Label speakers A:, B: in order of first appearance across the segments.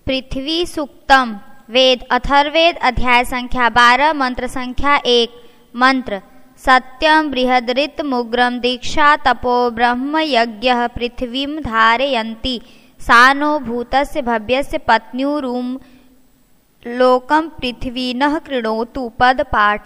A: पृथ्वी सूक्तम वेद अथर्वेद अध्याय संख्या 12 मंत्र संख्या 1 मंत्र सत्यम बृहदृतमुग्रम दीक्षा तपो ब्रह्म यज्ञ पृथ्वीं धारयन्ति सा नो भूतस्य भव्यस्य पत्न्युरुम लोकम पृथ्वी नः कृणोतु। पद पाठ।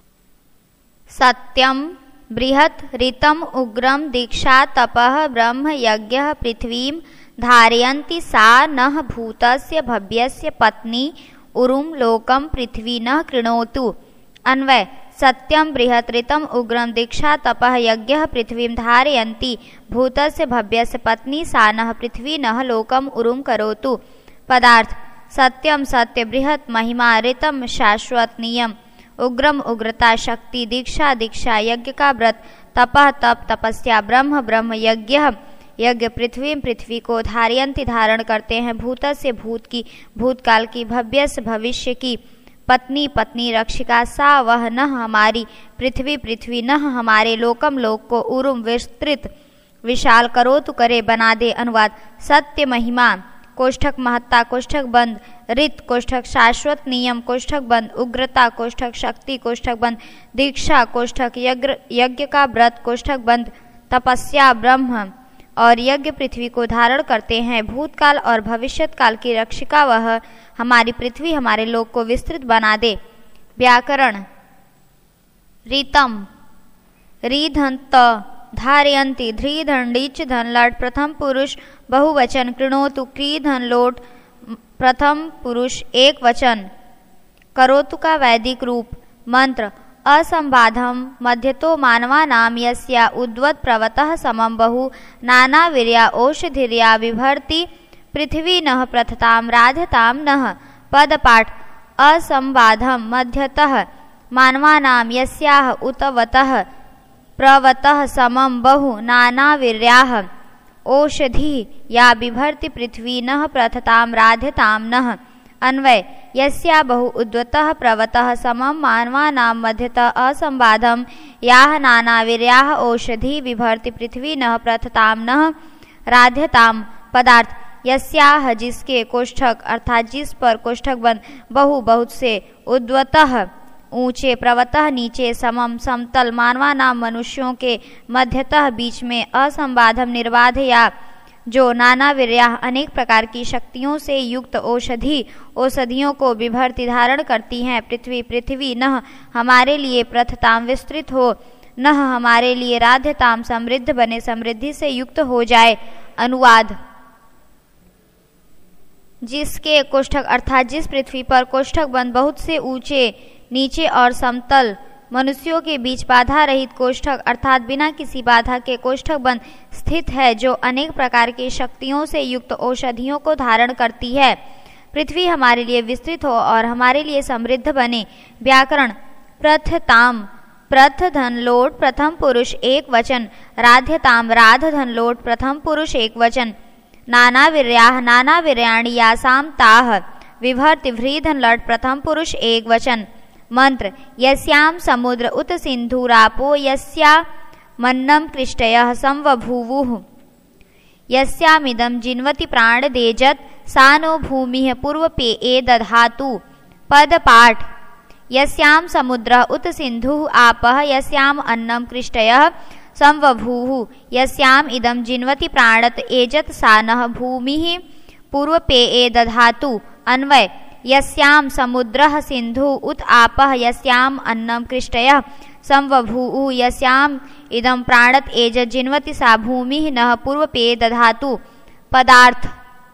A: सत्यम बृहत् ऋतम उग्रम दीक्षा तपः ब्रह्म यज्ञ पृथ्वीं धारयन्ति सा नः भूतस्य भव्यस्य पत्नी उरुम लोकम पृथ्वी नः कृणोतु। अन्वय सत्यम बृहत् ऋतम उग्रम दीक्षा तपः यज्ञ पृथ्वीं धारयन्ति भूतस्य भव्यस्य पत्नी सा नः पृथ्वी नः लोकम उरुम करोतु। पदार्थ सत्यम सत्य बृहत् महिमा ऋतम शाश्वत नियम उग्रम उग्रता शक्ति दीक्षा दीक्षा यज्ञ का व्रत तपः तप तपस्या ब्रह्म ब्रह्म यज्ञ यज्ञ पृथ्वी पृथ्वी को धारयन्ति धारण करते हैं भूतस्य भूत की भूतकाल की भव्यस्य भविष्य की पत्नी पत्नी रक्षिका सा वह नः हमारी पृथ्वी पृथ्वी नः हमारे लोकम लोक को उरुम विस्तृत विशाल करो तो करे बना दे। अनुवाद सत्य महिमा कोष्ठक महत्ता कोष्ठक बंद ऋत कोष्ठक शाश्वत नियम कोष्ठक बंद उग्रता कोष्ठक शक्ति कोष्ठक बंद दीक्षा कोष्ठक यज्ञ का व्रत कोष्ठक बंद तपस्या ब्रह्म और यज्ञ पृथ्वी को धारण करते हैं भूतकाल और भविष्यत काल की रक्षिका वह हमारी पृथ्वी हमारे लोक को विस्तृत बना दे। व्याकरण रीतम रीधंत धारयन्ति ध्री धंडीच धन लट प्रथम पुरुष बहुवचन कृणोतु क्री धन लोट प्रथम पुरुष एक वचन करोतु का वैदिक रूप। मंत्र असंबाधम मध्यतो मानवानां यस्या उद्वत् प्रवतः समं बहु नानावीर्या औषधिर्या विभर्ति पृथ्वी नः प्रथतां राध्यतां नः। पद पाठ। असंबाधम मध्यतः मानवानां यस्याः उतवतः प्रवतः समं बहु नानावीर्याः औषधि या बिभर्ति पृथ्वी नः प्रथतां राध्यतां नः। अन्वय यस्या बहु उद्वतः प्रवतः समं मानवानां मध्यतः असंबाधम याः नानावीर्याः औषधि विभर्ति पृथ्वी नः प्रथतां नः राध्यतां। पदार्थ यस्याः जिसके कोष्ठक अर्थात जिस पर कोष्ठक बंद बहु बहुत से उद्वतः ऊंचे प्रवतः नीचे समम समतल मानवानां मनुष्यों के मध्यतः बीच में असंबाधम निर्बाध या जो नानावीर्या अनेक प्रकार की शक्तियों से युक्त औषधियों को विभर्ति धारण करती हैं पृथ्वी पृथ्वी नः हमारे लिए प्रथताम विस्तृत हो नः हमारे लिए राध्यताम समृद्ध बने समृद्धि से युक्त हो जाए। अनुवाद जिसके कोष्ठक अर्थात जिस पृथ्वी पर कोष्ठक बंद बहुत से ऊंचे नीचे और समतल मनुष्यों के बीच बाधा रहित कोष्ठक अर्थात बिना किसी बाधा के कोष्ठक बंद स्थित है जो अनेक प्रकार की शक्तियों से युक्त औषधियों को धारण करती है पृथ्वी हमारे लिए विस्तृत हो और हमारे लिए समृद्ध बने। व्याकरण प्रथताम प्रथ धन लोट प्रथम पुरुष एक वचन राध्यताम राध धन लोट प्रथम पुरुष एक वचन नानावीर्याः नानावीर्याणि यासां ताः विभर्ति व्री धन लट प्रथम पुरुष एक वचन। मंत्र यस्यां समुद्र उत सिंधुरापो यस्या मन्नम कृष्टयः संवभूवुः यस्यामिदं जिन्वति प्राणदेजत् सा नो भूमिः पूर्वपेये दधातु। पद पाठ। यस्यां समुद्रः उत सिन्धुः आपः यस्याम् अन्नं कृष्टयः संवभूवुः यस्याम् इदं जिन्वति प्राणत एजत् सा नः भूमिः पूर्वपेये दधातु। अन्वय यस्यां समुद्रः सिन्धुः उत आपः यस्याम् अन्नं कृष्टयः संवभूवुः यस्याम् इदं प्राणत एजत् जिन्वति सा भूमिः नः पूर्वपेये दधातु। पदार्थ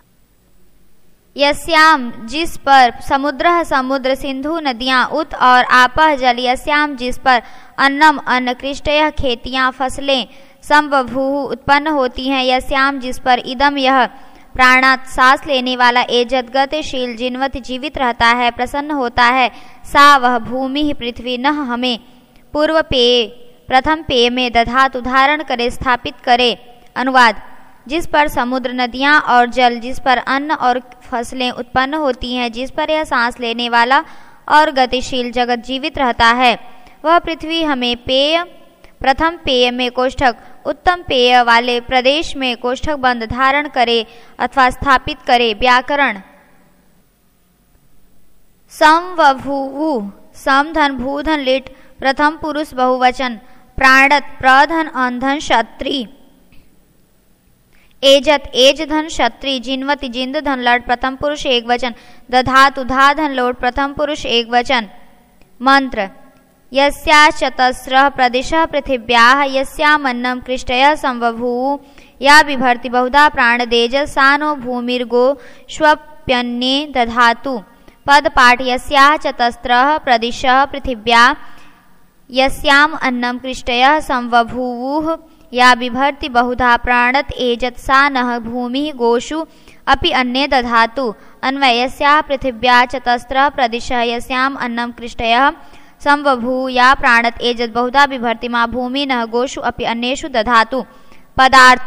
A: यस्याम जिस पर समुद्रः समुद्र सिंधु नदियां उत और आपः जल यस्याम जिस पर अन्नम अन्न कृष्टयः खेतियां फसलें संवभूः उत्पन्न होती हैं यस्याम जिस पर इदम यह प्राणात सांस लेने वाला एजत गतिशील जिन्वत जीवित रहता है प्रसन्न होता है सा वह भूमि पृथ्वी नः हमें पूर्व पेय प्रथम पेय में दधातु धारण करे स्थापित करे। अनुवाद जिस पर समुद्र नदियां और जल जिस पर अन्न और फसलें उत्पन्न होती हैं जिस पर यह सांस लेने वाला और गतिशील जगत जीवित रहता है वह पृथ्वी हमें पेय प्रथम पेय में कोष्ठक उत्तम पेय वाले प्रदेश में कोष्ठक बंद धारण करे अथवा स्थापित करे। व्याकरण संवभूवु समधन भूधन लिट प्रथम पुरुष बहुवचन प्राणत प्रधन अंधन क्षत्रि एजत एज धन क्षत्रि जिन्वति जिंद धन लट प्रथम पुरुष एक वचन दधातु धा धन लोट प्रथम पुरुष एक वचन। मंत्र यस्याश्चतस्रः प्रदिशः पृथिव्याः यस्यामन्नं कृष्टयः संबभूवुः या बिभर्ति बहुधा प्राणदेजः सा नो भूमिर्गो श्वप्यन्ये दधातु। पद पाठ यस्याः चतस्रः प्रदिशः पृथिव्याः यस्याम अन्नं कृष्टयः संबभूवुः या बिभर्ति बहुधा प्राणत एजत सा नः भूमिः गोषु अपि अन्ये दधातु। अन्वय यस्याः पृथिव्याः चतस्रः प्रदिशः यस्याम अन्नं कृष्टयः संबभू या प्राणत एजत बहुधा बिभर्ति मा भूमि नः गोषु अपि अन्येषु दधातु। पदार्थ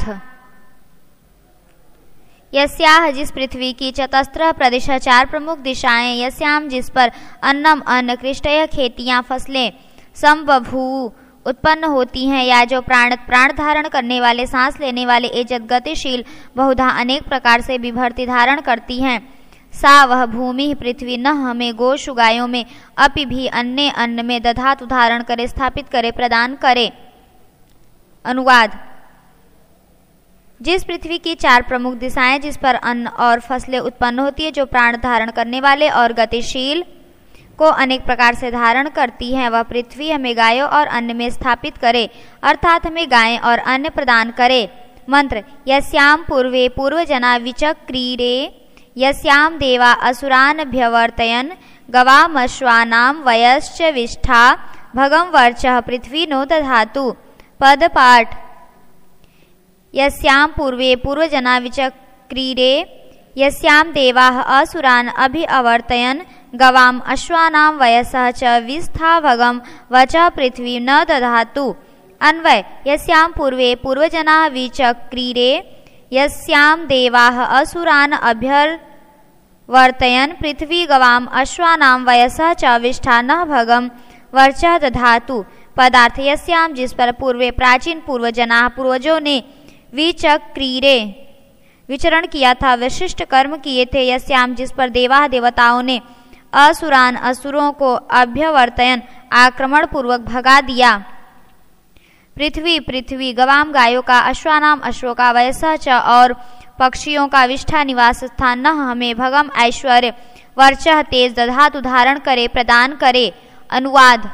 A: यस्याह जिस पृथ्वी की चतस्रः प्रदिशः चार प्रमुख दिशाएं यस्याम जिस पर अन्नम अन्न कृष्टयः खेतियां फसलें संबभू उत्पन्न होती हैं या जो प्राणत प्राण धारण करने वाले सांस लेने वाले एजत गतिशील बहुधा अनेक प्रकार से विभर्ति धारण करती हैं सा वह भूमि पृथ्वी न हमें गोशु गायों में अपि भी अन्य अन्न में दधातु धारण करे स्थापित करे प्रदान करे। अनुवाद जिस पृथ्वी की चार प्रमुख दिशाएं जिस पर अन्न और फसलें उत्पन्न होती है जो प्राण धारण करने वाले और गतिशील को अनेक प्रकार से धारण करती हैं वह पृथ्वी हमें गायों और अन्न में स्थापित करे अर्थात हमें गायें और अन्न प्रदान करे। मंत्र यस्याम पूर्वे पूर्वजना विचक्रीरे यस्याम देवा असुरानभ्यवर्तयन् गवामश्वानां वयश्च विष्ठा भगं वर्चः पृथ्वी नो दधातु। पद पाठ यस्याम पूर्वे पूर्वजना विचक्रीरे यस्याम देवाः असुरान् अभिअवर्तयन् गवाम अश्वानां वयसः च विष्ठा भगं वचः पृथ्वी न दधातु। अन्वय यस्याम पूर्वे पूर्वजनाः विचक्रीरे यस्याम देवाः असुरान् अभ्यवर्तयन् पृथ्वी गवाम अश्वानां वयसः च विष्ठा न भगं वर्चः दधातु। पदार्थ यस्याम जिस पर पूर्वे प्राचीन पूर्वजनाः पूर्वजों ने विचक्रीरे विचरण किया था विशिष्ट कर्म किए थे यस्याम जिस पर देवा देवताओं ने असुरान असुरों को अभ्यवर्तयन आक्रमण पूर्वक भगा दिया। पृथ्वी पृथ्वी गवाम गायों का अश्वानाम अश्वों का वयसः च और पक्षियों का विष्ठा निवास स्थान न हमें भगम ऐश्वर्य वर्चः तेज दधातु धारण करे प्रदान करे। अनुवाद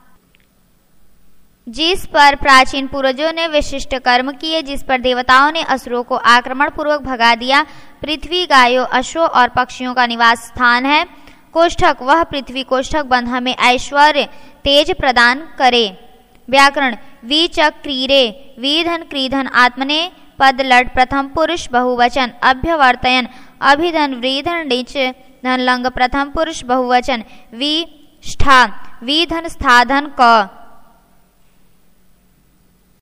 A: जिस पर प्राचीन पूर्वजों ने विशिष्ट कर्म किए जिस पर देवताओं ने असुरों को आक्रमण पूर्वक भगा दिया पृथ्वी गायों अश्वों और पक्षियों का निवास स्थान है। कोष्ठक वह पृथ्वी कोष्ठक बंध हमें ऐश्वर्य तेज प्रदान करे। व्याकरण विचक्रीरे विधन क्रीधन आत्मने पद लट प्रथम पुरुष बहुवचन अभ्यवर्तयन अभिधन व्रीधन नीच धन लंग प्रथम पुरुष बहुवचन विष्ठा विधन स्थाधन क